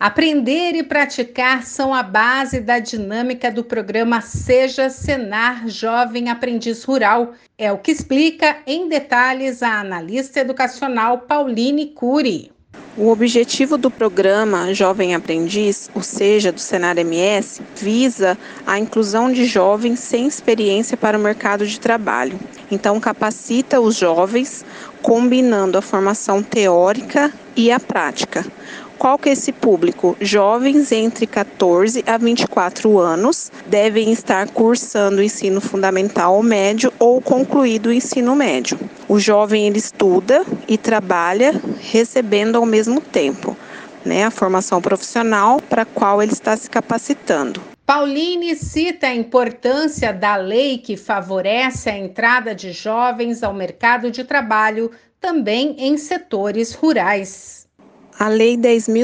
Aprender e praticar são a base da dinâmica do programa Seja Senar Jovem Aprendiz Rural. É o que explica em detalhes a analista educacional Pauline Cury. O objetivo do programa Jovem Aprendiz, ou seja, do Senar MS, visa a inclusão de jovens sem experiência para o mercado de trabalho. Então, capacita os jovens, combinando a formação teórica e a prática. Qual que é esse público? Jovens entre 14 a 24 anos devem estar cursando o ensino fundamental ou médio ou concluído o ensino médio. O jovem ele estuda e trabalha recebendo ao mesmo tempo, a formação profissional para a qual ele está se capacitando. Pauline cita a importância da lei que favorece a entrada de jovens ao mercado de trabalho, também em setores rurais. A Lei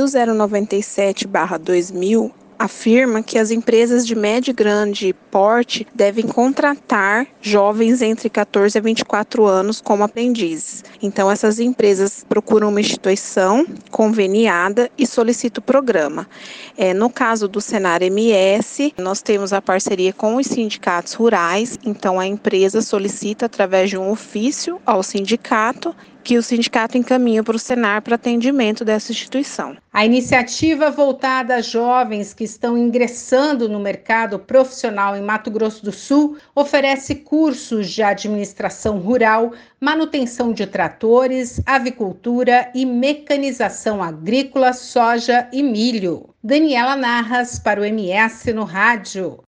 10.097/2000 afirma que as empresas de médio e grande porte devem contratar jovens entre 14 a 24 anos como aprendizes. Então, essas empresas procuram uma instituição conveniada e solicitam o programa. No caso do Senar MS, nós temos a parceria com os sindicatos rurais, então a empresa solicita através de um ofício ao sindicato que o sindicato encaminha para o Senar para atendimento dessa instituição. A iniciativa voltada a jovens que estão ingressando no mercado profissional em Mato Grosso do Sul oferece cursos de administração rural, manutenção de tratores, avicultura e mecanização agrícola, soja e milho. Daniela Narras para o MS no Rádio.